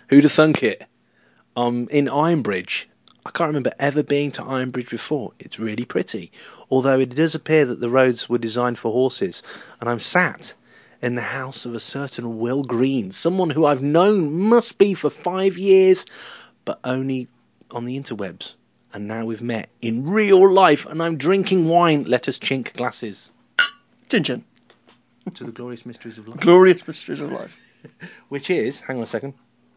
Who'd have thunk it? In Ironbridge. I can't remember ever being to Ironbridge before. It's really pretty. Although it does appear that the roads were designed for horses. And I'm sat in the house of a certain Will Green, someone who I've known must be for 5 years, but only on the interwebs. And now we've met in real life, and I'm drinking wine. Let us chink glasses. Chin chin. To the glorious mysteries of life. Glorious mysteries of life. Which is, hang on a second,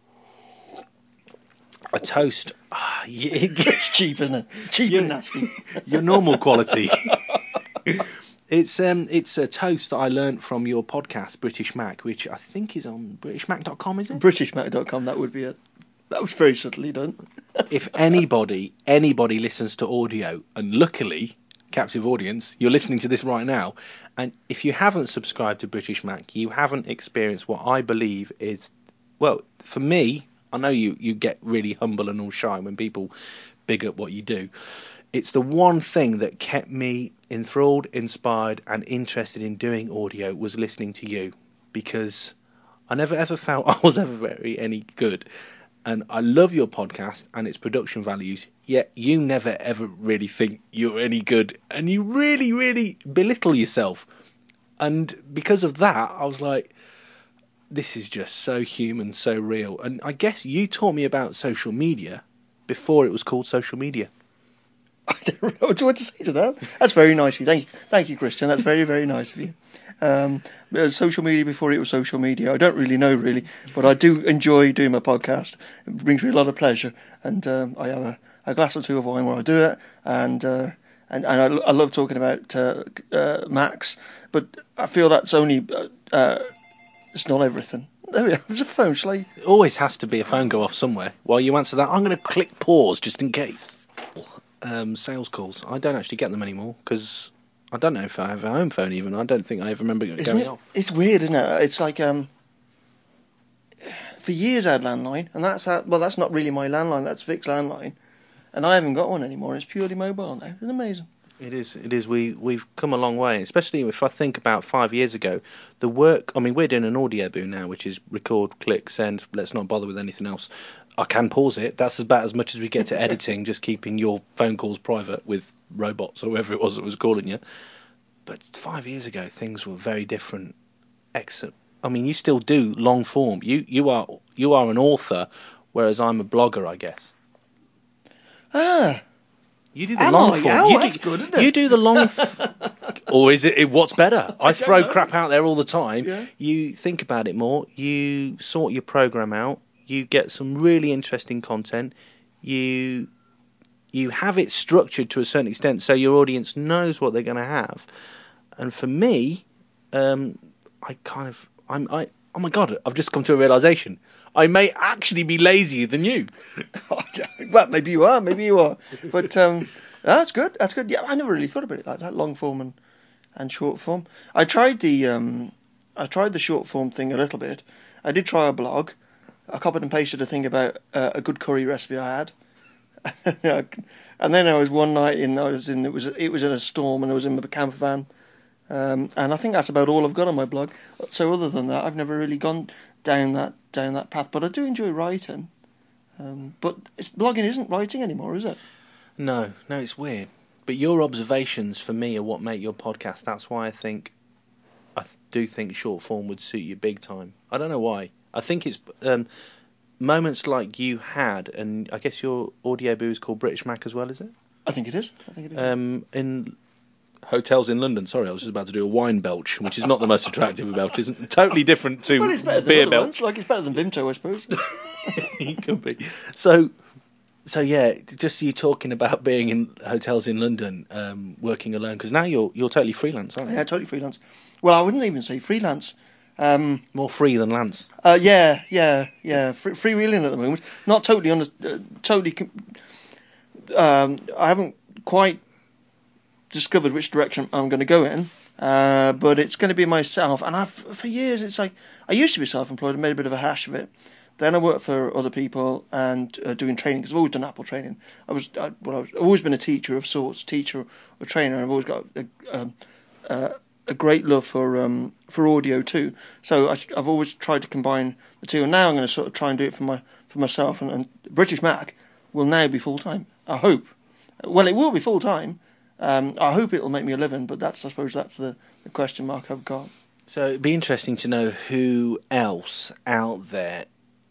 a toast. It's cheap, isn't it? Cheap and nasty. Your normal quality. It's a toast that I learnt from your podcast, British Mac, which I think is on BritishMac.com, is it? BritishMac.com, that would be it. That was very subtly done. If anybody listens to audio, and luckily, captive audience, you're listening to this right now, and if you haven't subscribed to British Mac, you haven't experienced what I believe is, well, for me, I know you get really humble and all shy when people big up what you do. It's the one thing that kept me enthralled, inspired, and interested in doing audio was listening to you, because I never ever felt I was ever any good. And I love your podcast and its production values, yet you never ever really think you're any good, and you really, really belittle yourself. And because of that, I was like, this is just so human, so real. And I guess you taught me about social media before it was called social media. I don't know what to say to that. That's very nice of you. Thank you, Christian. That's very, very nice of you. Social media before it was social media. I don't really know, but I do enjoy doing my podcast. It brings me a lot of pleasure, and I have a glass or two of wine while I do it, and I love talking about Macs, but I feel that's only it's not everything. There we are. There's a phone. Shall I? Always has to be a phone go off somewhere. While you answer that, I'm going to click pause just in case. Sales calls. I don't actually get them anymore because I don't know if I have a home phone even. I don't think I ever remember it going off. It's weird, isn't it? It's like for years I had landline, and that's not really my landline. That's fixed landline, and I haven't got one anymore. It's purely mobile now. It's amazing. It is. We've come a long way, especially if I think about 5 years ago. The work. I mean, we're doing an audio boom now, which is record, click, send. Let's not bother with anything else. I can pause it. That's about as much as we get to editing, just keeping your phone calls private with robots or whoever it was that was calling you. But 5 years ago, things were very different. Excellent. I mean, you still do long form. You are an author, whereas I'm a blogger, I guess. Ah. You do the long form. That's good, isn't it? You do the long... or is it what's better? I throw crap out there all the time. Yeah. You think about it more. You sort your program out. You get some really interesting content. You have it structured to a certain extent so your audience knows what they're going to have. And for me, oh my God, I've just come to a realisation. I may actually be lazier than you. Well, maybe you are. But that's good. That's good. Yeah, I never really thought about it like that. Long form and short form. I tried the short form thing a little bit. I did try a blog. I copied and pasted a thing about a good curry recipe I had. And then I was one night it was in a storm, and I was in my camper van. And I think that's about all I've got on my blog. So other than that, I've never really gone down that path. But I do enjoy writing. But blogging isn't writing anymore, is it? No, it's weird. But your observations for me are what make your podcast. That's why I do think short form would suit you big time. I don't know why. I think it's moments like you had, and I guess your audio boo is called British Mac as well, is it? I think it is. In hotels in London. Sorry, I was just about to do a wine belch, which is not the most attractive of belches. Totally different to it's better than beer belch. Like it's better than Vimto, I suppose. It could be. So yeah, just you talking about being in hotels in London, working alone, because now you're totally freelance, aren't you? Yeah, totally freelance. Well, I wouldn't even say freelance. More free than Lance. Yeah. Freewheeling at the moment. Not totally I haven't quite discovered which direction I'm going to go in, but it's going to be myself. And for years, it's like I used to be self-employed and made a bit of a hash of it. Then I worked for other people and doing training, because I've always done Apple training. I've always been a teacher of sorts, teacher or trainer, and I've always got a great love for audio too. So I've always tried to combine the two, and now I'm going to sort of try and do it for myself. And British Mac will now be full time. I hope. Well, it will be full time. I hope it'll make me a living, but I suppose that's the question mark I've got. So it'd be interesting to know who else out there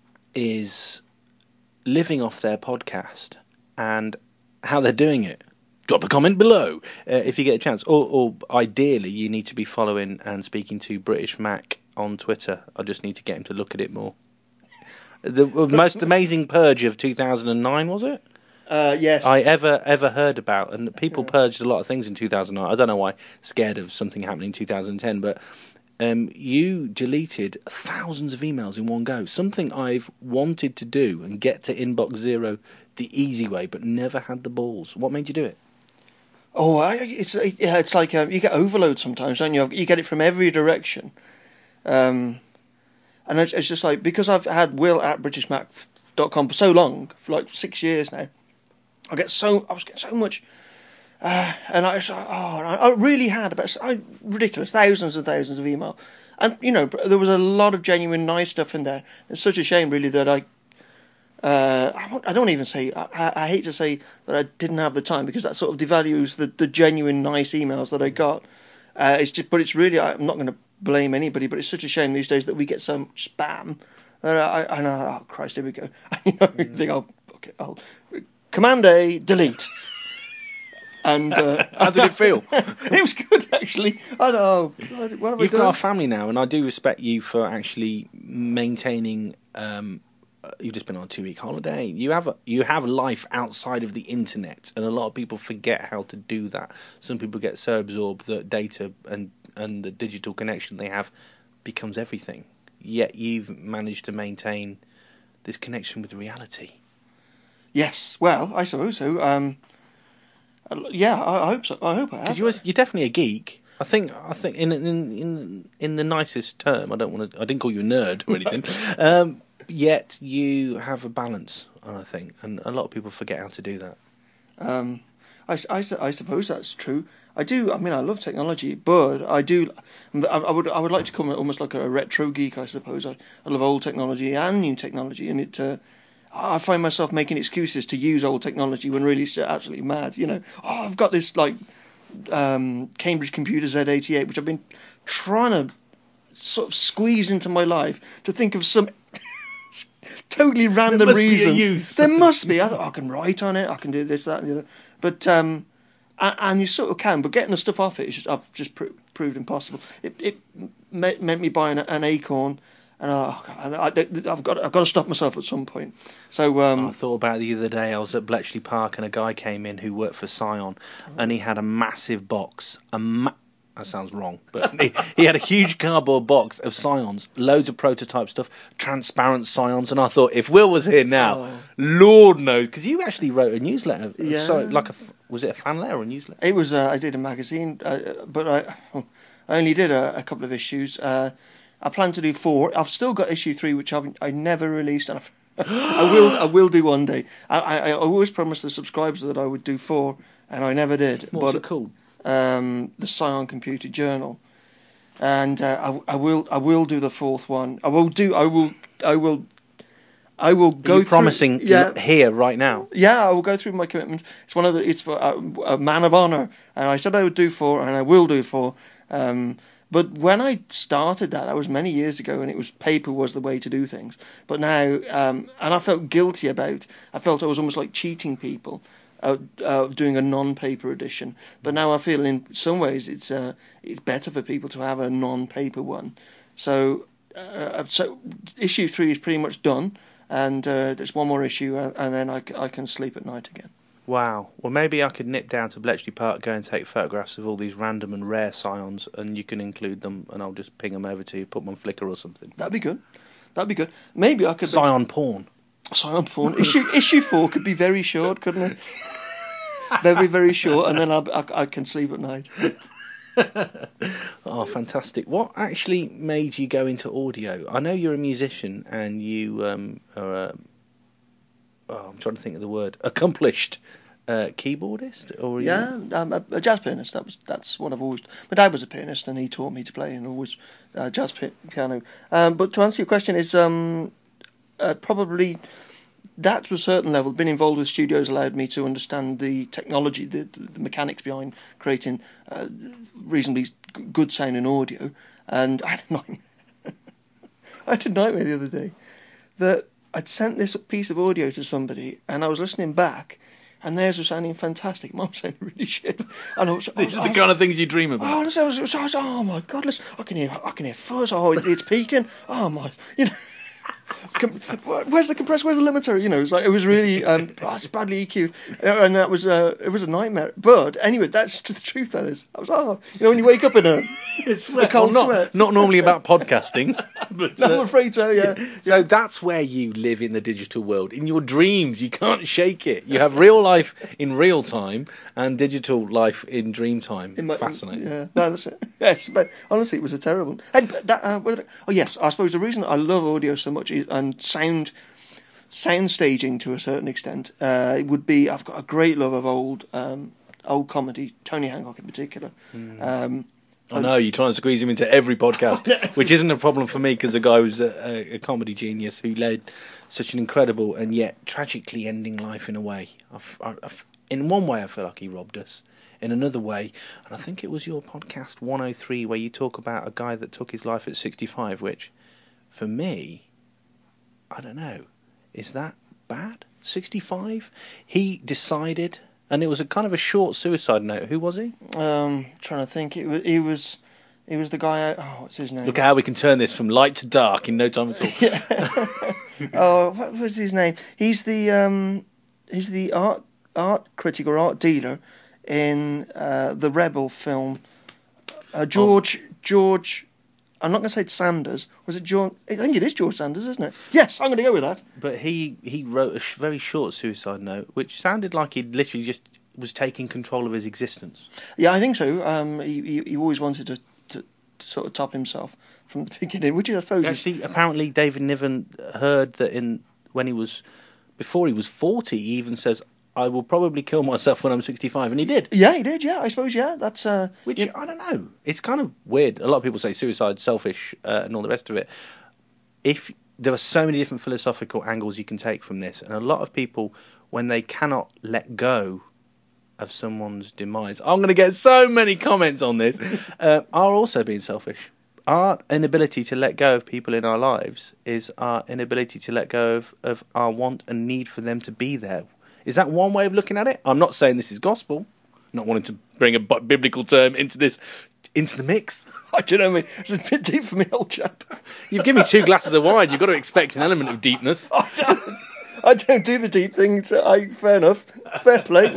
is living off their podcast and how they're doing it. Drop a comment below if you get a chance. Or ideally, you need to be following and speaking to British Mac on Twitter. I just need to get him to look at it more. The most amazing purge of 2009, was it? Yes. I ever heard about, and people purged a lot of things in 2009. I don't know why, scared of something happening in 2010, but you deleted thousands of emails in one go. Something I've wanted to do and get to inbox zero the easy way, but never had the balls. What made you do it? Oh, it's like you get overload sometimes, don't you? You get it from every direction, and it's just like, because I've had Will at BritishMac.com for so long, for like 6 years now. I was getting so much, and I really had ridiculous thousands and thousands of email, and there was a lot of genuine nice stuff in there. It's such a shame, really, that I don't even say, I hate to say that I didn't have the time, because that sort of devalues the genuine nice emails that I got. But it's really, I'm not going to blame anybody, but it's such a shame these days that we get so much spam. I know, oh Christ, here we go. I think I'll Command A, delete. And how did it feel? It was good, actually. I know. What have You've I done? got a family now, and I do respect you for actually maintaining. You've just been on a 2-week holiday. You have life outside of the internet, and a lot of people forget how to do that. Some people get so absorbed that data and the digital connection they have becomes everything. Yet you've managed to maintain this connection with reality. Yes, well, I suppose so. Yeah, I hope so. I hope I have. Because you're definitely a geek. I think in the nicest term. I didn't call you a nerd or anything. Yet you have a balance, I think, and a lot of people forget how to do that. I suppose that's true. I do. I mean, I love technology, but I do. I would like to call it almost like a retro geek. I suppose I love old technology and new technology, and I find myself making excuses to use old technology when really it's absolutely mad. I've got this like Cambridge Computer Z88, which I've been trying to sort of squeeze into my life to think of some totally random reason. There must be. I thought, I can write on it, I can do this, that, and the other. But and you sort of can, but getting the stuff off it I've just proved impossible. It meant me buying an Acorn. And I've got to stop myself at some point. So I thought about it the other day. I was at Bletchley Park, and a guy came in who worked for Scion, and he had a massive box. That sounds wrong, but he had a huge cardboard box of Scions, loads of prototype stuff, transparent Scions, and I thought, if Will was here now, Lord knows, because you actually wrote a newsletter. Yeah. So, was it a fan letter or a newsletter? It was. I did a magazine, but I only did a couple of issues. I plan to do 4. I've still got issue 3, which I never released, and I will do one day. I always promised the subscribers that I would do 4, and I never did. What's it called? The Scion Computer Journal, and I will do the 4th one. I will go. Are you promising here right now? Yeah, I will go through my commitment. It's for a man of honour, and I said I would do 4, and I will do 4. But when I started that was many years ago, and paper was the way to do things. But now, and I felt guilty about. I felt I was almost like cheating people, doing a non-paper edition. But now I feel in some ways it's better for people to have a non-paper one. So issue 3 is pretty much done, and there's one more issue, and then I can sleep at night again. Wow. Well, maybe I could nip down to Bletchley Park, go and take photographs of all these random and rare Scions, and you can include them, and I'll just ping them over to you, put them on Flickr or something. That'd be good. Maybe I could... Scion porn. Issue 4 could be very short, couldn't it? Very, very short, and then I can sleep at night. Oh, fantastic. What actually made you go into audio? I know you're a musician, and you are I'm trying to think of the word, accomplished keyboardist, or Yeah, a jazz pianist. That's what I've always. My dad was a pianist, and he taught me to play, and always jazz piano. But to answer your question, is probably that to a certain level. Being involved with studios allowed me to understand the technology, the mechanics behind creating reasonably good sounding audio. And I had a nightmare. I had a nightmare the other day that I'd sent this piece of audio to somebody, and I was listening back. And theirs was sounding fantastic. Mine was sounding really shit. And These are the kind of things you dream about. Oh my God! Listen, I can hear fuzz. Oh, it's peaking. Oh my, where's the compressor? Where's the limiter? It was really it's badly EQ'd, and that was it was a nightmare. But anyway, that's the truth. That is, I was when you wake up in a cold sweat. Not normally about podcasting, but no, I'm afraid so. Yeah. So that's where you live in the digital world. In your dreams, you can't shake it. You have real life in real time and digital life in dream time. Fascinating. Yeah, no, that's it. Yes, but honestly, it was a terrible. And yes, I suppose the reason I love audio so much and sound staging to a certain extent, it would be I've got a great love of old comedy, Tony Hancock in particular. I know, you're trying to squeeze him into every podcast, which isn't a problem for me because the guy was a comedy genius who led such an incredible and yet tragically ending life in a way. In one way, I feel like he robbed us. In another way, and I think it was your podcast 103 where you talk about a guy that took his life at 65, which, for me, I don't know, is that bad? 65? He decided... And it was a kind of a short suicide note. Who was he? Trying to think. He was the guy. What's his name? Look at how we can turn this from light to dark in no time at all. Yeah. What was his name? He's the art critic or art dealer in the Rebel film. George. I'm not going to say Sanders. Was it George? I think it is George Sanders, isn't it? Yes, I'm going to go with that. But he wrote a very short suicide note, which sounded like he literally just was taking control of his existence. Yeah, I think so. He always wanted to sort of top himself from the beginning, which I suppose actually, apparently David Niven heard that before he was 40, he even says, I will probably kill myself when I'm 65, and he did. Yeah, he did. Yeah, I suppose. Yeah, that's which I don't know. It's kind of weird. A lot of people say suicide, selfish, and all the rest of it. If there are so many different philosophical angles you can take from this, and a lot of people, when they cannot let go of someone's demise, I'm going to get so many comments on this, are also being selfish. Our inability to let go of people in our lives is our inability to let go of our want and need for them to be there. Is that one way of looking at it? I'm not saying this is gospel. I'm not wanting to bring a biblical term into the mix. I don't know, it's a bit deep for me, old chap. You've given me 2 glasses of wine. You've got to expect an element of deepness. I don't do the deep thing. Fair enough. Fair play.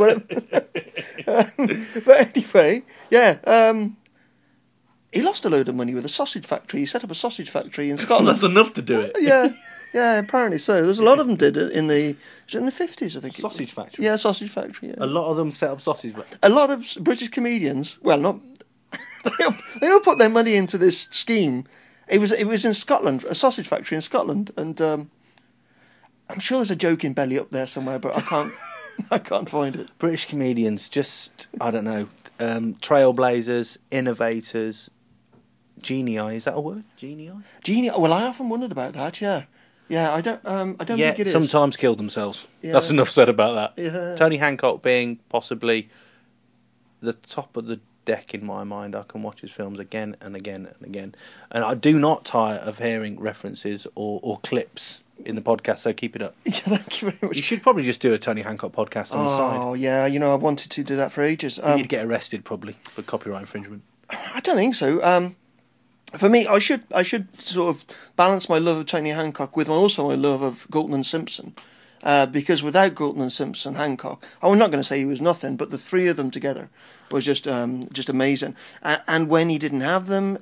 But anyway, yeah. He lost a load of money with a sausage factory. He set up a sausage factory in Scotland. That's enough to do it. Yeah. Yeah, apparently so. There's a lot of them did it in the 50s, I think. Sausage factory? Yeah, sausage factory, yeah. A lot of them set up sausage factories. A lot of British comedians, well, not... they all put their money into this scheme. It was in Scotland, a sausage factory in Scotland, and I'm sure there's a joke in Belly Up there somewhere, but I can't find it. British comedians, just, I don't know, trailblazers, innovators, genii, is that a word? Genii? Well, I often wondered about that, yeah. Yeah, I don't think it is. Sometimes killed themselves. Yeah. That's enough said about that. Yeah. Tony Hancock being possibly the top of the deck in my mind. I can watch his films again and again and again. And I do not tire of hearing references or clips in the podcast, so keep it up. Yeah, thank you very much. You should probably just do a Tony Hancock podcast on the side. Oh, yeah, I've wanted to do that for ages. You'd get arrested, probably, for copyright infringement. I don't think so. For me, I should sort of balance my love of Tony Hancock with also my love of Galton and Simpson, because without Galton and Simpson, Hancock, I'm not going to say he was nothing, but the three of them together was just amazing. And when he didn't have them,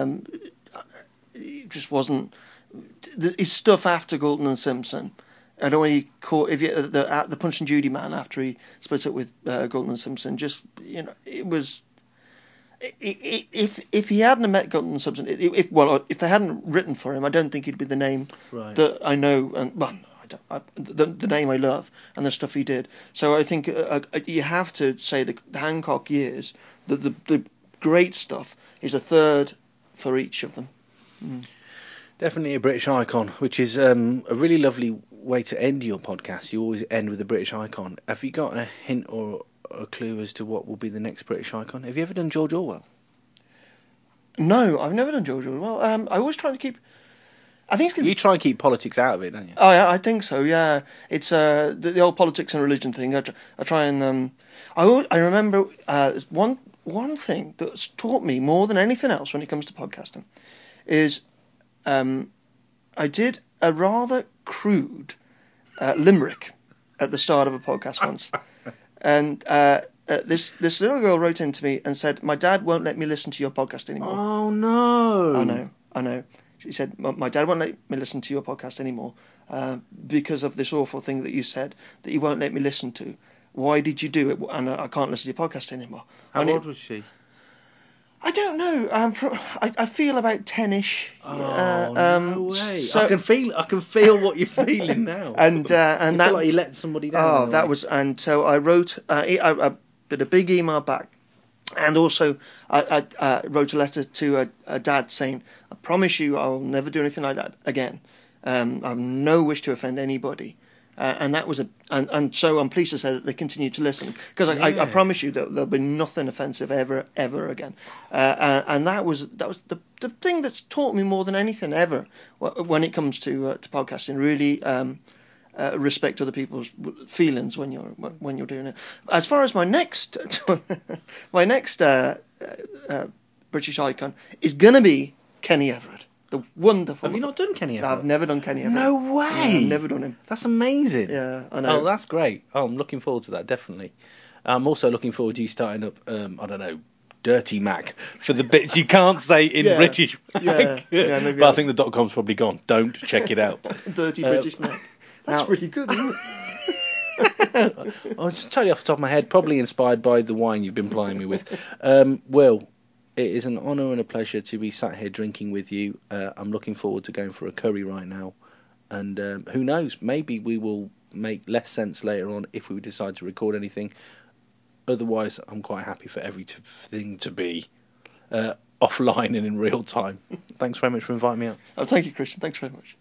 it just wasn't his stuff after Galton and Simpson. I don't know when he caught the Punch and Judy man after he split up with Galton and Simpson. Just it was. If he hadn't met Galton Simpson, if they hadn't written for him, I don't think he'd be the name that I know. And well, the name I love and the stuff he did. So I think you have to say the Hancock years, the great stuff is a third for each of them. Definitely a British icon, which is a really lovely way to end your podcast. You always end with a British icon. Have you got a hint or a clue as to what will be the next British icon? Have you ever done George Orwell? No, I've never done George Orwell. I always try to keep. I think it's You try and keep politics out of it, don't you? Oh yeah, I think so. Yeah, it's the old politics and religion thing. I try and I remember one thing that's taught me more than anything else when it comes to podcasting is I did a rather crude limerick at the start of a podcast once, and this little girl wrote into me and said, "My dad won't let me listen to your podcast anymore." Oh no! I know. She said, "My dad won't let me listen to your podcast anymore because of this awful thing that you said that you won't let me listen to. Why did you do it? And I can't listen to your podcast anymore." How old was she? I don't know. I feel about 10-ish. Oh no way! So, I can feel what you're feeling now. and you that feel like you let somebody down. Oh, that was. And so I wrote. I did a big email back. And also, I wrote a letter to a dad saying, "I promise you, I'll never do anything like that again. I have no wish to offend anybody." And that was and so I'm pleased to say that they continue to listen because I promise you that there'll be nothing offensive ever again. And that was the thing that's taught me more than anything ever when it comes to podcasting. Really. Respect other people's feelings when you're doing it. As far as my next British icon is gonna be Kenny Everett, the wonderful. Have you not done Kenny Everett? No, I've never done Kenny Everett. No way! No, I've never done him. That's amazing. Yeah, I know. Oh, that's great. Oh, I'm looking forward to that, definitely. I'm also looking forward to you starting up, I don't know, Dirty Mac for the bits you can't say in British Mac. Yeah, maybe. But I think the .com's probably gone. Don't check it out. Dirty British Mac. That's really good, isn't it? I'll just tell you off the top of my head, probably inspired by the wine you've been plying me with. Will, it is an honour and a pleasure to be sat here drinking with you. I'm looking forward to going for a curry right now. And who knows, maybe we will make less sense later on if we decide to record anything. Otherwise, I'm quite happy for everything to be offline and in real time. Thanks very much for inviting me out. Oh, thank you, Christian. Thanks very much.